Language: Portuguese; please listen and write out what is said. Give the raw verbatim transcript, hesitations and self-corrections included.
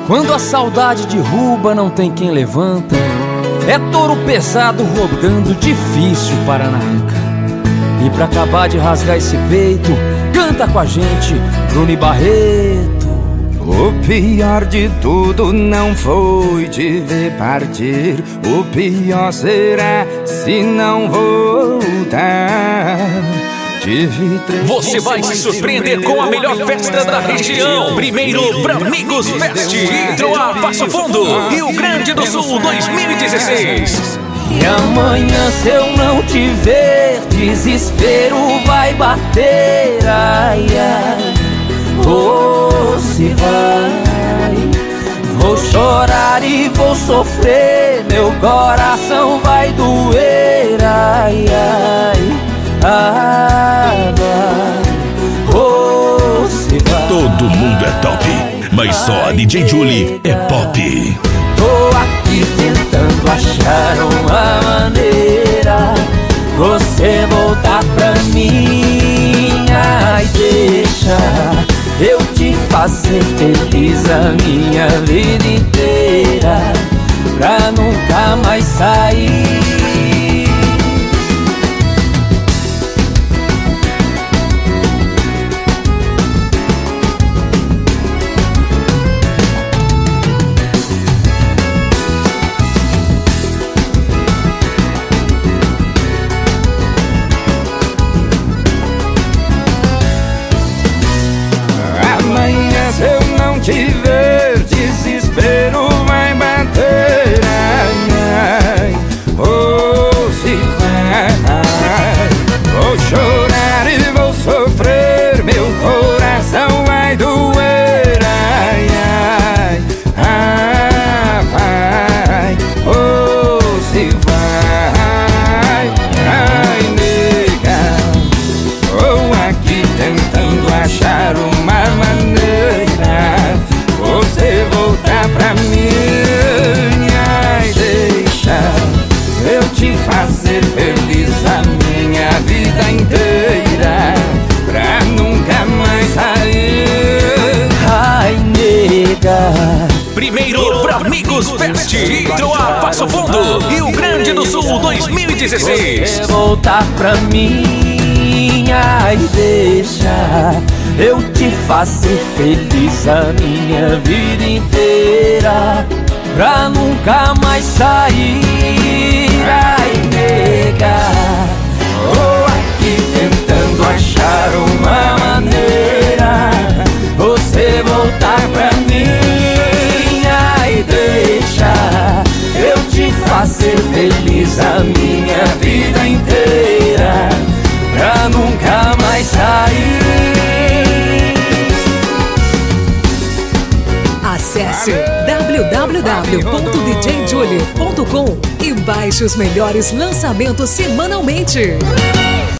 Quando a saudade derruba, não tem quem levanta. É touro pesado rodando, difícil para na arrancar. E pra acabar de rasgar esse peito, canta com a gente, Bruno Barreto. O pior de tudo não foi te ver partir. O pior será se não voltar. Você vai se surpreender com a melhor festa da região. Primeiro pra Amigos Fest, Hidroar Passo Fundo, Rio Grande do Sul dois mil e dezesseis. E amanhã se eu não te ver, desespero vai bater. Ai, ai, oh, se vai. Vou chorar e vou sofrer, meu coração vai doer. Ai, ai, ai, vai. Oh, se vai. Todo mundo é top, mas só a D J Julie é pop. Tô aqui tentando achar uma maneira, você voltar pra mim. Ai, deixa eu te fazer feliz a minha vida inteira, pra nunca mais sair. Se eu não te ver, desespero vai bater. Ai, ai, oh, se vai. Vou chorar e vou sofrer, meu coração vai doer. Ai, ai, ah, vai, oh, se vai. Ai, nega, vou aqui tentando achar uma maneira você voltar pra mim. Ai, deixa eu te fazer feliz a minha vida inteira, pra nunca mais sair. Ai, nega. Primeiro pra Amigos Fest, Hidroar Passo Fundo, Rio Grande do Sul dois mil e dezesseis. Você voltar pra mim. Ai, deixa eu te fazer feliz a minha vida inteira, pra nunca mais sair. Ai, nega, tô aqui tentando achar uma maneira, você voltar pra mim. Ai, deixa eu te fazer feliz a minha vida inteira, pra nunca mais sair. Acesse w w w ponto d j julie ponto com e baixe os melhores lançamentos semanalmente.